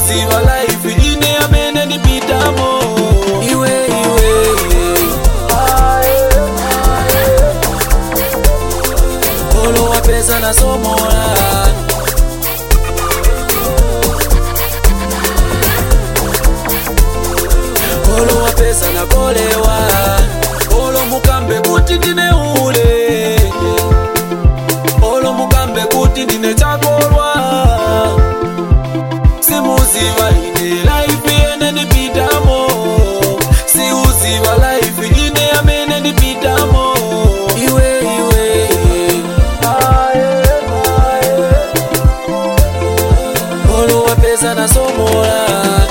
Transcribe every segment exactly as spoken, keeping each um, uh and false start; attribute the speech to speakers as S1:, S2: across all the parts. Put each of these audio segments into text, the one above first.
S1: simuziva life ine amene ndipitamo. Iwe iwe olo wapeza na somola, olo wapeza na kolewa, olo mukambe kuti ndine ule, olo mukambe kuti ndine chakolwa. Simuziva ine life ene ndipitamo, siuziva life ine amene ndipitamo. Iwe iwe olo wapeza na somola,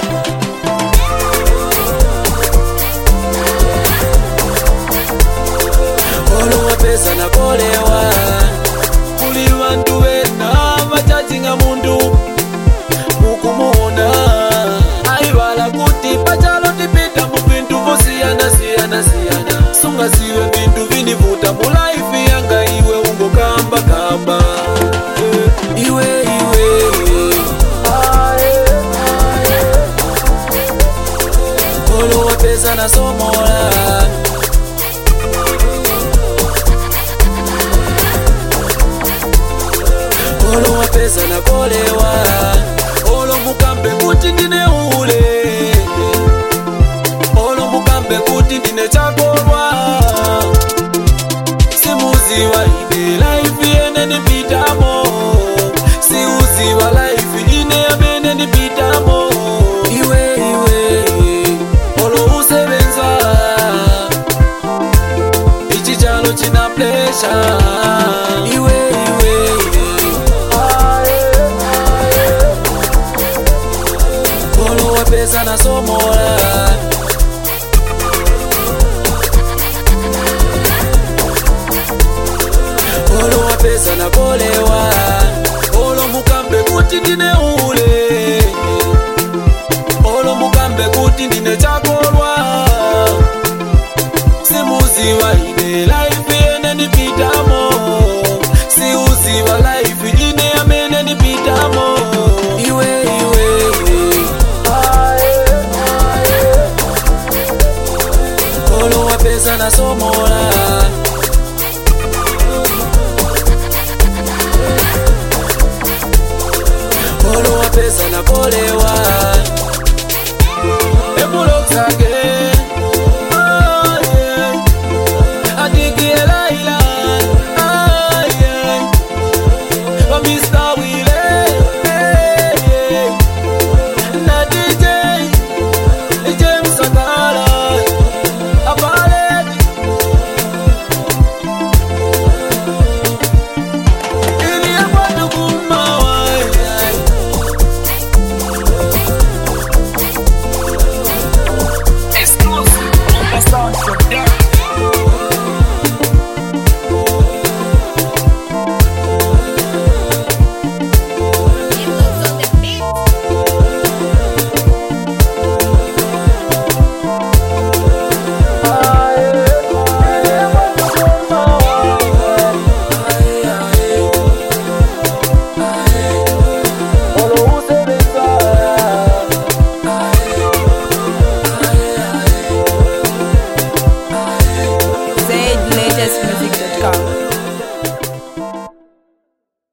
S1: olo wapeza na kolewa. Kuli vantu vena vachatinga mundu mukumuona, aivala kuti pachalo tipita mu vintu vosiyana siyana siyana. Sungazive vintu vinivuta mu life yanga, iwe ungokamba kamba. Iwe iwe olo wapeza na somola, olo wapeza na kolewa, olo mukambe kuti ndine ule, olo mukambe kuti ndine chakolwa. Simuziva ine life ene ndipitamo, siuziva life ine amene ndipitamo. Iwe iwe olo usebenza, ichi chalo china pressure. Iwe iwe olo wapeza na somola, olo wapeza na kolewa, olo mukambe kuti ndine ule, olo mukambe kuti ndine chakolwa. Simuziva ine life ene ndipitamo, siuziva life ine amene ndipitamo. Iwe iwe olo wapeza na somola,